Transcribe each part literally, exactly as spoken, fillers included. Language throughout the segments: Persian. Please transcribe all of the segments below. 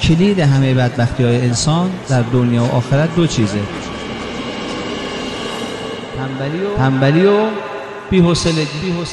کلید همه بدبختی های انسان در دنیا و آخرت دو چیزه: تنبلی و تنبلی و بی‌حوصلگی.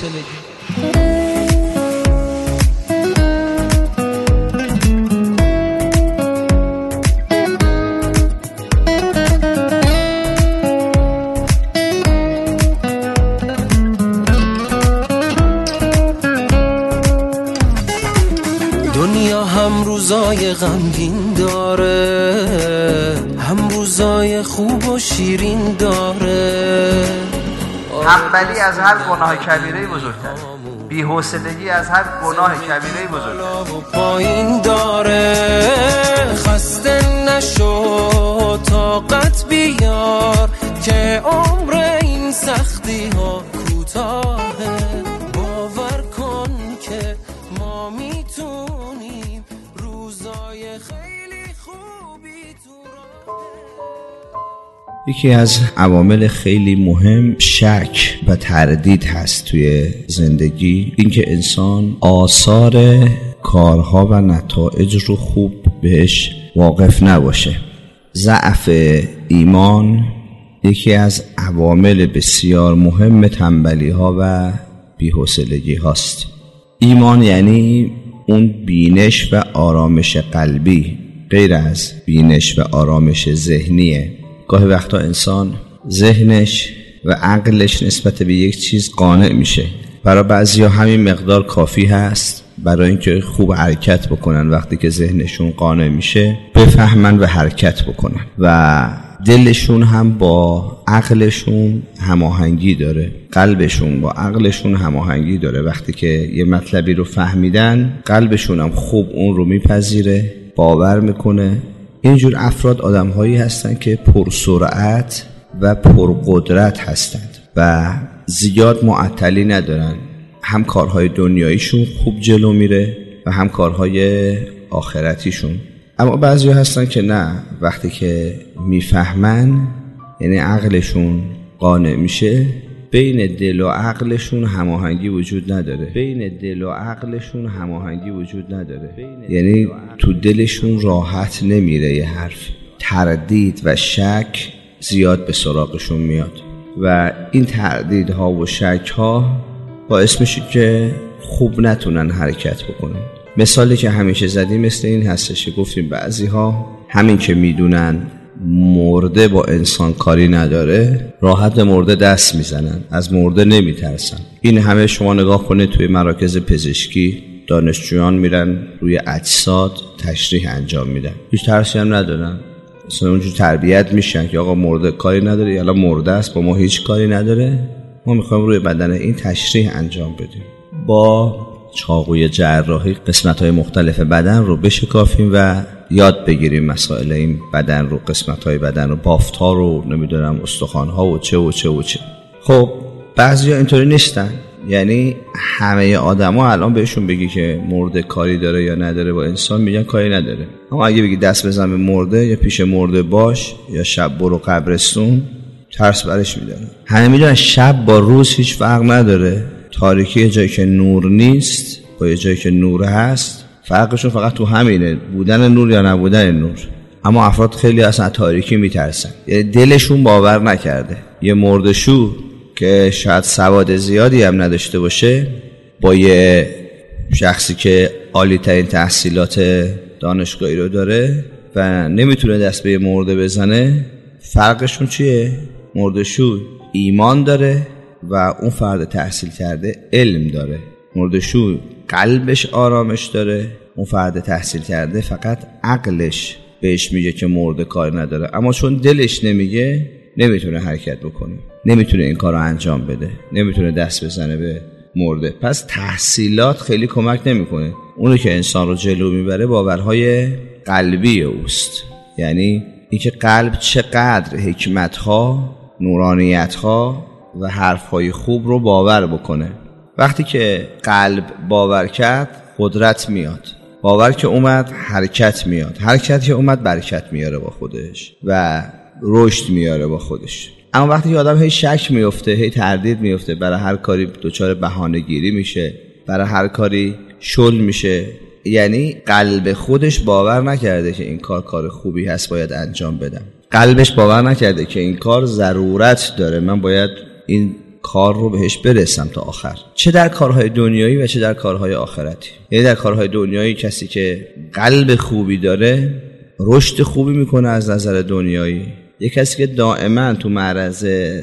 دنیا هم روزای غمگین داره، هم روزای خوب و شیرین داره. تنبلی از هر گناه کبیره بزرگتر، بی‌حوصلگی از هر گناه کبیره بزرگتر. پایین داره، خسته نشو طاقت بیار که عمر این سختی ها کوتاهه. باور کن که ما میتونیم روزای خیلی خوبی تو راه. یکی از عوامل خیلی مهم شک و تردید هست توی زندگی، اینکه انسان آثار کارها و نتایج رو خوب بهش واقف نباشه. ضعف ایمان یکی از عوامل بسیار مهم تنبلی ها و بی‌حوصلگی هاست. ایمان یعنی اون بینش و آرامش قلبی، غیر از بینش و آرامش ذهنیه. گاهی وقتا انسان ذهنش و عقلش نسبت به یک چیز قانع میشه. برای بعضیا همین مقدار کافی هست برای اینکه خوب حرکت بکنن. وقتی که ذهنشون قانع میشه بفهمن و حرکت بکنن و دلشون هم با عقلشون هماهنگی داره، قلبشون با عقلشون هماهنگی داره. وقتی که یه مطلبی رو فهمیدن قلبشون هم خوب اون رو میپذیره، باور میکنه. اینجور افراد آدم هایی هستن که پرسرعت و پرقدرت هستند و زیاد معطلی ندارن. هم کارهای دنیاییشون خوب جلو میره و هم کارهای آخرتیشون. اما بعضی هستن که نه، وقتی که میفهمن، یعنی عقلشون قانع میشه، بین دل و عقلشون هماهنگی وجود نداره. بین دل و عقلشون هماهنگی وجود نداره. یعنی تو دلشون راحت نمیره یه حرف. تردید و شک زیاد به سراغشون میاد و این تردیدها و شک‌ها باعث میشه که خوب نتونن حرکت بکنن. مثالی که همیشه زدیم مثل این هستش که گفتیم بعضی‌ها همین که میدونن مرده با انسان کاری نداره، راحت به مرده دست میزنن، از مرده نمیترسن. این همه شما نگاه کنید توی مراکز پزشکی دانشجویان میرن روی اجساد تشریح انجام میدن، هیچ ترسی هم ندارن. اصلا اونجور تربیت میشن که آقا مرده کاری نداره، یا مرده است با ما هیچ کاری نداره، ما میخوایم روی بدن این تشریح انجام بدیم. با چاقوی جراحی قسمت‌های مختلف بدن رو بشکافیم و یاد بگیریم مسائل این بدن رو، قسمت‌های بدن رو، بافت‌ها رو، نمیدونم استخوان‌ها و چه و چه و چه. خب بعضیا اینطوری نیستن. یعنی همه آدما الان بهشون بگی که مرده کاری داره یا نداره با انسان، میگن کاری نداره. اما اگه بگی دست بزن به مرده یا پیش مرده باش یا شب برو قبرستون، ترس برش میدارن. همه میدونن شب با روز هیچ فرق نداره. تاریکی یه جایی که نور نیست با یه جایی که نور هست، فرقشون فقط تو همینه، بودن نور یا نبودن نور. اما افراد خیلی اصلا تاریکی میترسن، یعنی دلشون باور نکرده. یه مردشو که شاید سواد زیادی هم نداشته باشه با یه شخصی که عالی ترین تحصیلات دانشگاهی رو داره و نمیتونه دست به مرده بزنه، فرقشون چیه؟ مردشو ایمان داره و اون فرد تحصیل کرده علم داره. مردشو قلبش آرامش داره، اون فرد تحصیل کرده فقط عقلش بهش میگه که مرده کار نداره. اما چون دلش نمیگه نمیتونه حرکت بکنه، نمیتونه این کار رو انجام بده، نمیتونه دست بزنه به مرده. پس تحصیلات خیلی کمک نمیکنه. اونی که انسان رو جلو میبره باورهای قلبی اوست. یعنی اینکه قلب چقدر حکمتها، نورانیتها و حرفهای خوب رو باور بکنه. وقتی که قلب باور کرد قدرت میاد، باور که اومد حرکت میاد، حرکت که اومد برکت میاره با خودش و رشد میاره با خودش. اما وقتی که آدم هی شک میفته، هی تردید میفته، برای هر کاری دچار بهانه‌گیری میشه، برای هر کاری شل میشه، یعنی قلب خودش باور نکرده که این کار کار خوبی هست باید انجام بدم. قلبش باور نکرده که این کار ضرورت داره، من باید این کار رو بهش برسم تا آخر، چه در کارهای دنیایی و چه در کارهای آخرتی. یعنی در کارهای دنیایی کسی که قلب خوبی داره رشد خوبی میکنه از نظر دنیایی. یک کسی که دائما تو معرض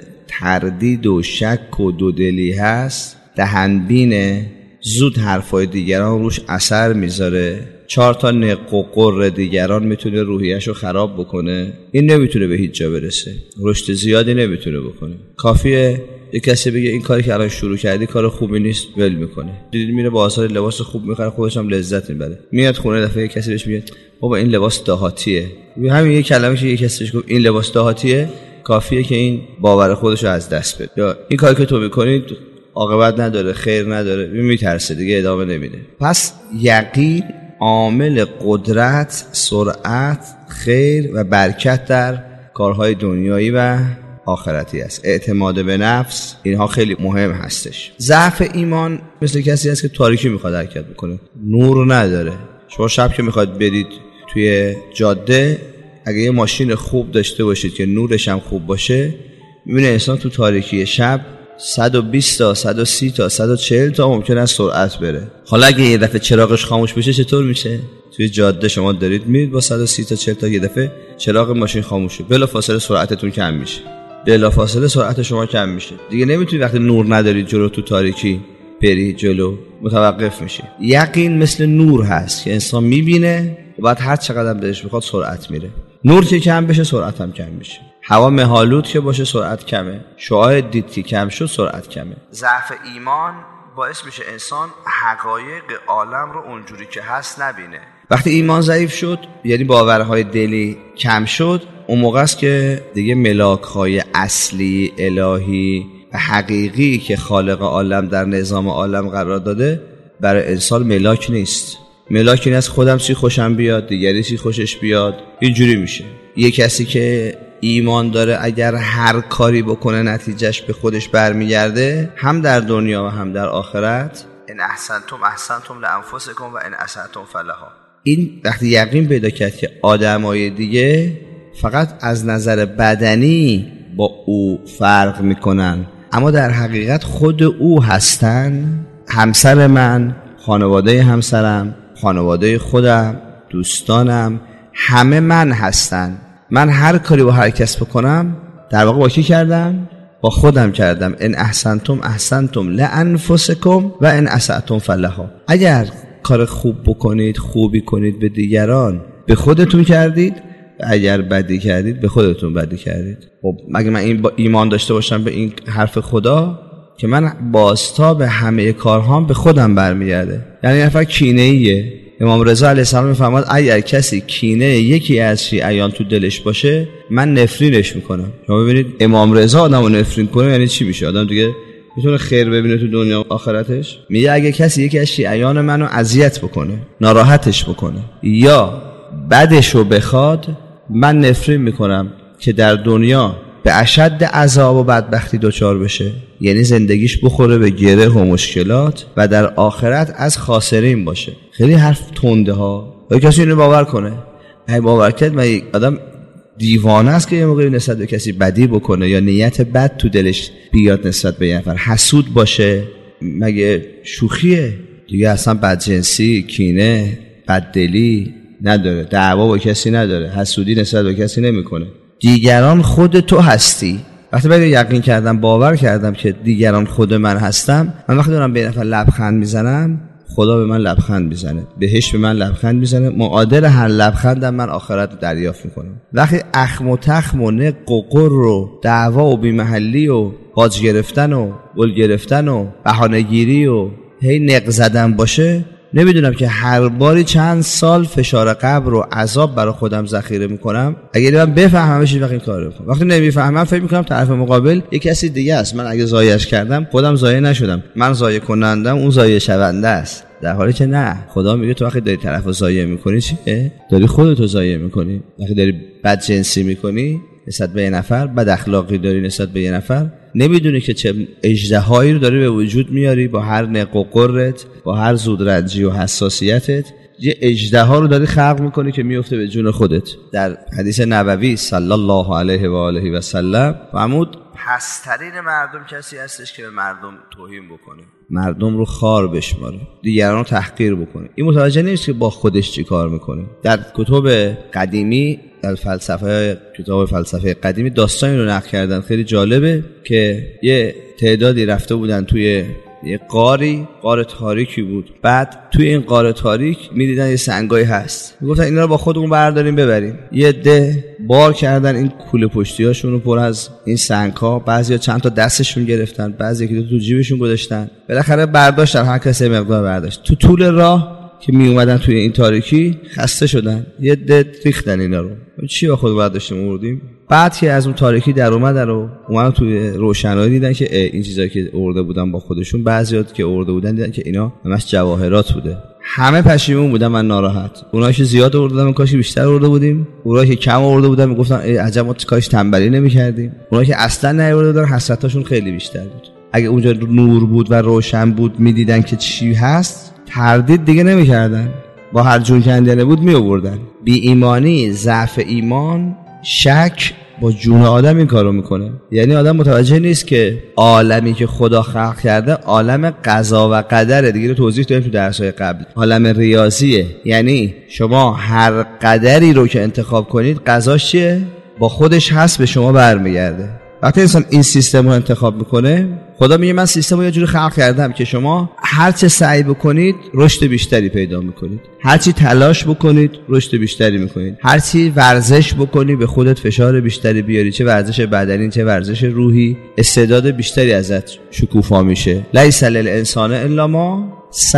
تردید و شک و دودلی هست، دهنبینه، زود حرفای دیگران روش اثر میذاره، چهار تا نق و قر دیگران میتونه روحیه‌شو خراب بکنه، این نمیتونه به هیچ جا برسه، رشد زیادی نمیتونه بکنه. کافیه یک کسی بگه این کاری که الان شروع کردی کار خوبی نیست، ول میکنه. دیدید میره بازار لباس خوب میخره، خودش هم لذت میبره، میاد خونه دفعه کسی بهش میگه بابا این لباس دهاتیه، همین یک کلمه که یک کسی بهش گفت این لباس دهاتیه کافیه که این باور خودشو از دست بده. یا این کاری که تو میکنی عاقبت نداره، خیر نداره، میترسه دیگه ادامه نمیده. پس یقین عامل قدرت، سرعت، خیر و برکت در کارهای دنیایی و آخرتی است. اعتماد به نفس، اینها خیلی مهم هستش. ضعف ایمان مثل کسی است که تاریکی میخواد حرکت بکنه، نور نداره. شما شب که میخواد برید توی جاده، اگه یه ماشین خوب داشته باشید که نورش هم خوب باشه، میبینه انسان تو تاریکی شب صد و بیست تا صد و سی تا صد و چهل تا ممکنه از سرعت بره. حالا اگه یه دفعه چراغش خاموش بشه چطور میشه؟ توی جاده شما دارید میرید با صد و سی تا چهل تا، یه دفعه چراغ ماشین خاموشه، بلافاصله سرعتتون کم میشه، بلافاصله سرعت شما کم میشه دیگه. نمیتونی وقتی نور ندارید جلو تو تاریکی بری جلو، متوقف میشی. یقین مثل نور هست که انسان میبینه و بعد هر چقدر بهش بخواد سرعت میره. نور که کم بشه سرعت هم کم میشه. هوا مه‌آلود که باشه سرعت کمه، شعاع دید که کم شد سرعت کمه. ضعف ایمان باعث میشه انسان حقایق عالم رو اونجوری که هست نبینه. وقتی ایمان ضعیف شد، یعنی باورهای دلی کم شد، اون موقع است که دیگه ملاک‌های اصلی الهی و حقیقی که خالق عالم در نظام عالم قرار داده برای انسان ملاک نیست. ملاک این از خودم سی خوشم بیاد، دیگری سی خوشش بیاد، اینجوری میشه. یه کسی که ایمان داره اگر هر کاری بکنه نتیجهش به خودش برمیگرده، هم در دنیا و هم در آخرت. ان احسنتم احسنتم لانفسکم و ان اسأتم فلها. این وقتی یقین پیدا کرد که آدمای دیگه فقط از نظر بدنی با او فرق میکنن، اما در حقیقت خود او هستن. همسر من، خانواده همسرم، خانواده خودم، دوستانم، همه من هستن. من هر کاری با هر کس بکنم در واقع با کی کردم؟ با خودم کردم. ان احسنتم احسنتم لانفسکم و ان اسأتم فلها. اگر کار خوب بکنید، خوبی کنید به دیگران، به خودتون کردید، و اگر بدی کردید به خودتون بدی کردید. خب مگه من این با ایمان داشته باشم به این حرف خدا که من بازتاب همه کارهام به خودم برمیگرده؟ یعنی نفر کینه‌ایه. امام رضا علیه السلام میفرماد اگر کسی کینه یکی از شیعیان تو دلش باشه، من نفرینش میکنم. شما ببینید امام رضا آدمو نفرین کنه یعنی چی میشه؟ آدم دیگه میتونه خیر ببینه تو دنیا و آخرتش؟ میگه اگه کسی یکی از شیعیان منو اذیت بکنه، ناراحتش بکنه یا بدشو بخواد، من نفرین میکنم که در دنیا به اشد عذاب و بدبختی دچار بشه، یعنی زندگیش بخوره به گره و مشکلات، و در آخرت از خاسرین باشه. خیلی حرف تنده ها. اگه کسی اینو باور کنه، اگه باور کرد من آدم دیوانه است که یه موقعی نسبت به کسی بدی بکنه یا نیت بد تو دلش بیاد نسبت به یه نفر، حسود باشه، مگه شوخیه؟ دیگه اصلا بدجنسی، کینه، بددلی نداره، دعوا با کسی نداره، حسودی نسبت به کسی نمیکنه. دیگران خود تو هستی. وقتی من یقین کردم، باور کردم که دیگران خود من هستم، من وقتی دارم به یه نفر لبخند میزنم، خدا به من لبخند میزنه، بهش به من لبخند میزنه، معادل هر لبخندم من آخرت دریافت میکنم. وقتی اخم و تخم و نق و قر و دعوا و بیمحلی و باج گرفتن و گل گرفتن و بهانه گیری و هی نق زدن باشه، نمیدونم که هر باری چند سال فشار قبر و عذاب برای خودم ذخیره میکنم. اگه من بفهمم چه وقت این کارو میکنم، وقتی نمیفهمم فکر میکنم طرف مقابل یک کسی دیگه است. من اگه ضایعش کردم خودم ضایع نشدم، من ضایع کنندم، اون ضایع شونده است. در حالی که نه، خدا میگه تو وقتی داری طرفو ضایع میکنی چیه؟ داری خودتو ضایع میکنی. وقتی داری بدجنسی میکنی نسبت به یه نفر، بد اخلاقی داری نسبت به یه نفر، نمیدونی که چه اژدهایی رو داری به وجود میاری با هر نق و قرت، با هر زودرنجی و حساسیتت. یه اژدها رو داری خلق میکنی که میفته به جون خودت. در حدیث نبوی صلی الله علیه و آله و سلم فرمود پسترین مردم کسی هستش که به مردم توهین بکنه، مردم رو خار بشماره، دیگران رو تحقیر بکنه. این متوجه نیست که با خودش چی کار میکنه. در کتب قدیمی، در فلسفه کتاب فلسفه قدیمی داستانی رو نقل کردن خیلی جالبه که یه تعدادی رفته بودن توی یه غاری، غار تاریکی بود. بعد توی این غار تاریک می‌دیدن یه سنگایی هست، میگفتن اینا رو با خودمون برداریم ببریم. یه عده بار کردن این کوله پشتی‌هاشون رو پر از این سنگ‌ها، بعضیا چند تا دستشون گرفتن، بعضی که تو جیبشون گذاشتن. بالاخره برداشتن، هر کسی مقدار برداشت. تو طول راه که می اومدن توی این تاریکی خسته شدن، یه عده ریختن اینا رو. چی با خود برداشتیم آوردیم؟ بعد که از اون تاریکی در اومدن و اومدن توی روشنایی دیدن که این چیزایی که آورده بودن با خودشون، بعضی‌ها که آورده بودن دیدن که اینا همش جواهرات بوده. همه پشیمون بودن و ناراحت. اونایی که زیاد آورده بودن کاش بیشتر آورده بودیم، اونایی که کم آورده بودن میگفتن ای عجب ما کاش تنبلی نمی‌کردیم. اونایی که اصلا نیاورده بودن حسرتاشون خیلی بیشتر بود. اگه اونجا نور بود و روشن بود میدیدن که چی هست، تردید دیگه نمی‌کردن، با هر جون کندنه بود میآوردن. بی ایمانی، ضعف ایمان، شک با جون آدم این کارو میکنه. یعنی آدم متوجه نیست که عالمی که خدا خلق کرده عالم قضا و قدره. دیگه رو توضیح دادیم تو درس‌های قبل. عالم ریاضیه، یعنی شما هر قدری رو که انتخاب کنید قضاش چیه؟ با خودش هست، به شما برمیگرده. وقتی انسان این سیستم رو انتخاب میکنه، خدا میگه من سیستم رو یه جوری خلق کردم که شما هر چه سعی بکنید رشد بیشتری پیدا میکنید، هر چی تلاش بکنید رشد بیشتری میکنید، هر چی ورزش بکنی به خودت فشار بیشتری بیاری، چه ورزش بدنی چه ورزش روحی، استعداد بیشتری ازت شکوفا میشه. لیس للانسان الا ما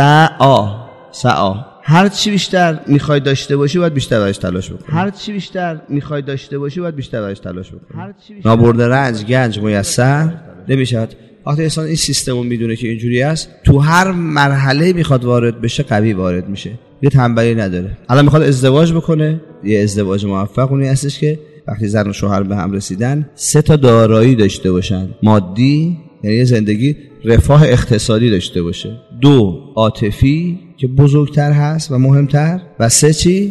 سعی. سعی هر چی بیشتر میخوای داشته باشی باید بیشتر براش تلاش بکنی. هر چی بیشتر میخوای داشته باشی باید بیشتر براش تلاش بکنی. نابرده رنج گنج میسر نمیشد. وقتی انسان این سیستمو میدونه که اینجوری است، تو هر مرحله میخواد وارد بشه قوی وارد میشه، یه تنبلی نداره. الان میخواد ازدواج بکنه، یه ازدواج موفق اونی هستش که وقتی زن و شوهر به هم رسیدن سه تا دارایی داشته باشن. مادی یعنی زندگی رفاه اقتصادی داشته باشه، دو عاطفی که بزرگتر هست و مهمتر، و سه چی؟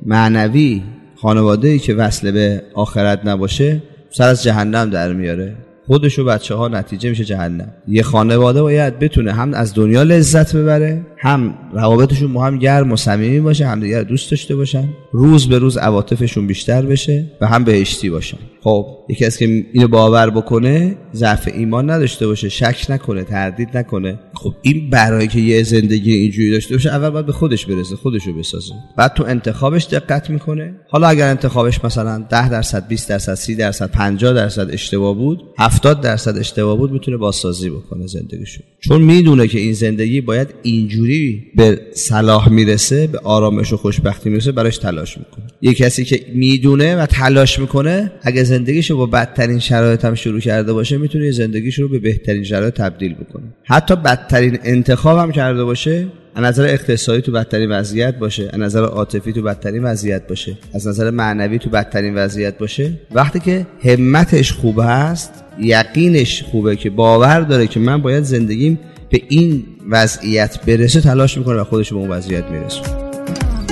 معنوی. خانواده‌ای که وصل به آخرت نباشه سر از جهنم در میاره، خودش و بچه ها نتیجه میشه جهنم. یه خانواده باید بتونه هم از دنیا لذت ببره، هم روابطشون با هم گرم و صمیمی باشه، هم دیگر دوست داشته باشن، روز به روز عواطفشون بیشتر بشه و هم بهشتی باشن. خب یکی از که اینو باور بکنه، ضعف ایمان نداشته باشه، شک نکنه، تردید نکنه، خب این برای که یه زندگی اینجوری داشته باشه اول باید به خودش برسه، خودشو بسازه. بعد تو انتخابش دقت میکنه. حالا اگر انتخابش مثلا ده درصد، بیست درصد، سی درصد، پنجاه درصد اشتباه بود، هفتاد درصد اشتباه بود، میتونه بازسازی بکنه زندگیشو. چون میدونه که این زندگی باید اینجوری به صلاح میرسه، به آرامش و خوشبختی میرسه، براش تلاش میکنه. یه کسی که میدونه و تلاش میکنه، اگه زندگیشو با بدترین شرایط هم شروع کرده باشه، میتونه زندگیشو رو به بهترین شرایط تبدیل بکنه. حتی بدترین انتخاب هم کرده باشه، از نظر اقتصادی تو بدترین وضعیت باشه، از نظر عاطفی تو بدترین وضعیت باشه، از نظر معنوی تو بدترین وضعیت باشه، وقتی که همتش خوبه هست، یقینش خوبه که باور داره که من باید زندگیم به این وضعیت برسه، تلاش میکنه و خودش به اون وضعیت میرسه.